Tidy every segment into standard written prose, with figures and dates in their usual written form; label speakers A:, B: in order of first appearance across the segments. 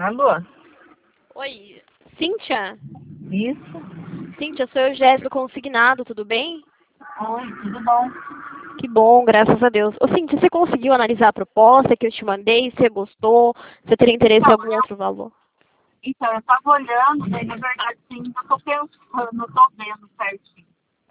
A: Alô?
B: Oi, Cíntia?
A: Isso?
B: Cíntia, sou eu, Jéssica, consignado, tudo bem?
A: Oi, tudo bom?
B: Que bom, graças a Deus. Ô, Cíntia, você conseguiu analisar a proposta que eu te mandei? Você gostou? Você teria interesse em
A: Então,
B: algum outro valor?
A: eu estava olhando, né? Na verdade, sim, eu estou pensando, não estou vendo certinho.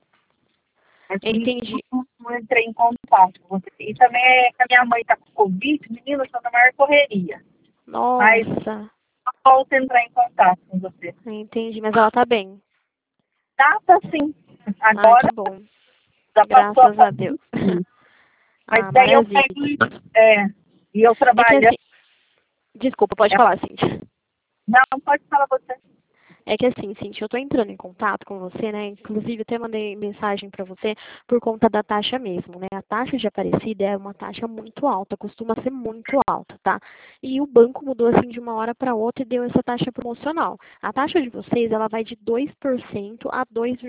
A: Mas por isso
B: Entendi.
A: não entrei em contato com você. E também é que a minha mãe está com Covid, menina, eu estou na maior correria. Mas
B: Nossa,
A: eu volto a entrar em contato com você.
B: entendi, mas ela tá bem.
A: Tá sim.
B: Ai,
A: Agora
B: que bom.
A: já passou a
B: Graças a Deus.
A: Covid. Mas
B: Ah,
A: daí eu
B: maravilha.
A: peguei, e eu
B: É que
A: trabalhando.
B: assim, desculpa, pode falar, Cíntia.
A: Não, pode falar você.
B: É que assim, Cintia, eu tô entrando em contato com você, né? Inclusive, até mandei mensagem para você por conta da taxa mesmo, né? A taxa de Aparecida é uma taxa muito alta, costuma ser muito alta, tá? E o banco mudou assim de uma hora para outra e deu essa taxa promocional. A taxa de vocês, ela vai de 2% a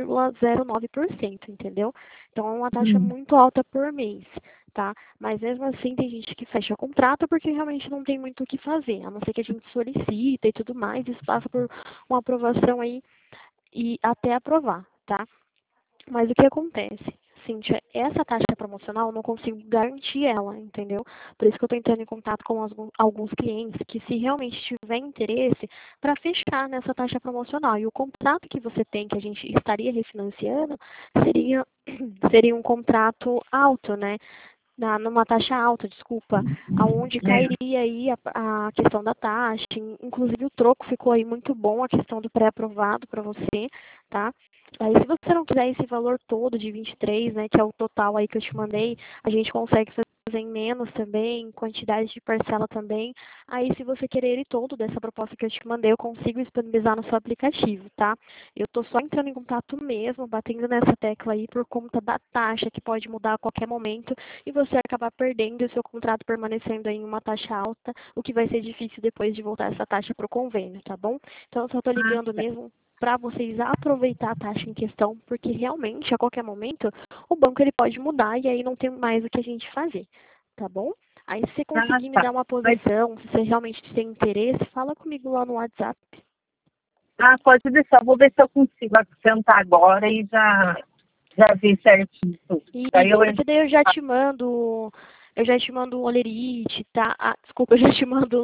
B: 2,09%, entendeu? Então, é uma taxa muito alta por mês. Tá? Mas mesmo assim tem gente que fecha contrato porque realmente não tem muito o que fazer, a não ser que a gente solicita e tudo mais, isso passa por uma aprovação aí e até aprovar, tá? Mas o que acontece? Cíntia, essa taxa promocional eu não consigo garantir ela, entendeu? Por isso que eu estou entrando em contato com alguns clientes que, se realmente tiver interesse, para fechar nessa taxa promocional. E o contrato que você tem, que a gente estaria refinanciando, seria, seria um contrato alto, né? Numa taxa alta, desculpa, aonde cairia aí a questão da taxa, inclusive o troco ficou aí muito bom, a questão do pré-aprovado para você, tá? Aí se você não quiser esse valor todo de 23, né, que é o total aí que eu te mandei, a gente consegue fazer em menos também, quantidade de parcela também. Aí se você querer ele todo dessa proposta que eu te mandei, eu consigo disponibilizar no seu aplicativo, tá? Eu tô só entrando em contato mesmo, batendo nessa tecla aí por conta da taxa que pode mudar a qualquer momento e você acabar perdendo e o seu contrato permanecendo em uma taxa alta, o que vai ser difícil depois de voltar essa taxa para o convênio, tá bom? Então, eu só estou ligando mesmo para vocês aproveitar a taxa em questão, porque realmente, a qualquer momento, o banco ele pode mudar e aí não tem mais o que a gente fazer, tá bom? Aí, se você
A: Ah,
B: conseguir me
A: tá.
B: dar uma
A: Mas,
B: posição, se você realmente tem interesse, fala comigo lá no WhatsApp.
A: pode deixar, vou ver se eu consigo acrescentar agora e já vi certinho tudo. Daí
B: Isso,
A: eu
B: porque daí eu já te mando o olerite, tá? Ah, desculpa, eu já te mando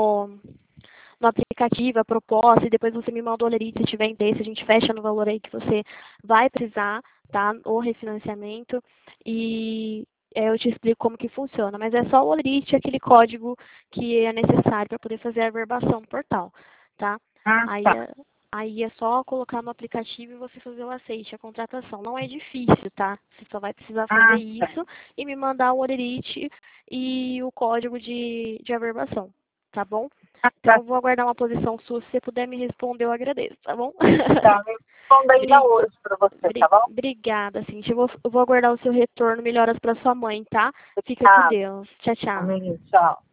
B: no aplicativo a proposta e depois você me manda o olerite se tiver interesse, a gente fecha no valor aí que você vai precisar, tá? O refinanciamento e eu te explico como que funciona, mas é só o olerite, aquele código que é necessário para poder fazer a averbação no portal, tá? Aí
A: tá.
B: Aí é só colocar no aplicativo e você fazer o aceite, a contratação. Não é difícil, tá? Você só vai precisar fazer
A: Tá.
B: isso e me mandar o olerite e o código de averbação, tá bom? Então,
A: Tá.
B: eu vou aguardar uma posição sua. Se você puder me responder, eu agradeço, tá bom?
A: Tá. Eu respondo ainda hoje para você, tá bom?
B: Obrigada, Cintia. Eu vou aguardar o seu retorno. Melhoras para sua mãe, tá? Fica com
A: Tá.
B: Deus. Tchau, tchau.
A: Amém. Tchau.